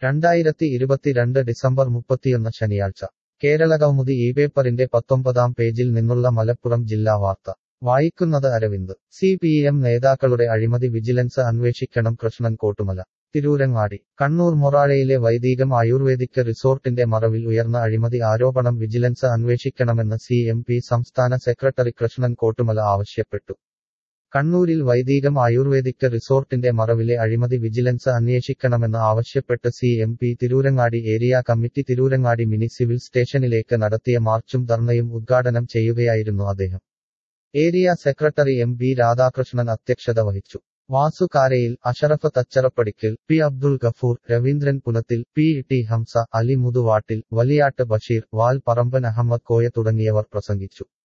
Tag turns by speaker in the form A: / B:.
A: 2022 December 31 ശനിയാഴ്ച കേരളകൗമുദി പേപ്പറിന്റെ 19-ാം പേജിൽ നിന്നുള്ള മലപ്പുറം ജില്ലാ വാർത്ത വായിക്കുന്നത് അരവിന്ദ്. CPM നേതാക്കളുടെ അഴിമതി വിജിലൻസ് അന്വേഷിക്കണം. കൃഷ്ണൻ കോട്ടുമല, തിരൂരങ്ങാടി. കണ്ണൂർ മൊറാഴയിലെ വൈദികം ആയുർവേദിക് റിസോർട്ടിന്റെ മറവിൽ ഉയർന്ന അഴിമതി ആരോപണം വിജിലൻസ് അന്വേഷിക്കണമെന്ന് CMP സംസ്ഥാന സെക്രട്ടറി കൃഷ്ണൻ കോട്ടുമല ആവശ്യപ്പെട്ടു. കണ്ണൂരിൽ വൈദികം ആയുർവേദിക് റിസോർട്ടിന്റെ മറവിലെ അഴിമതി വിജിലൻസ് അന്വേഷിക്കണമെന്ന് ആവശ്യപ്പെട്ട് CMP Tirurangadi area committee Tirurangadi mini civil സ്റ്റേഷനിലേക്ക് നടത്തിയ മാർച്ചും ധർണയും ഉദ്ഘാടനം ചെയ്യുകയായിരുന്നു അദ്ദേഹം. ഏരിയ സെക്രട്ടറി MB രാധാകൃഷ്ണൻ അധ്യക്ഷത വഹിച്ചു. വാസു കാരയിൽ, അഷറഫ് തച്ചറപ്പടിക്കൽ, P അബ്ദുൽ ഗഫൂർ, രവീന്ദ്രൻ പുനത്തിൽ, PET ഹംസ, അലി മുതുവാട്ടിൽ, വലിയാട്ട് ബഷീർ, വാൽ പറമ്പൻ അഹമ്മദ് കോയ തുടങ്ങിയവർ പ്രസംഗിച്ചു.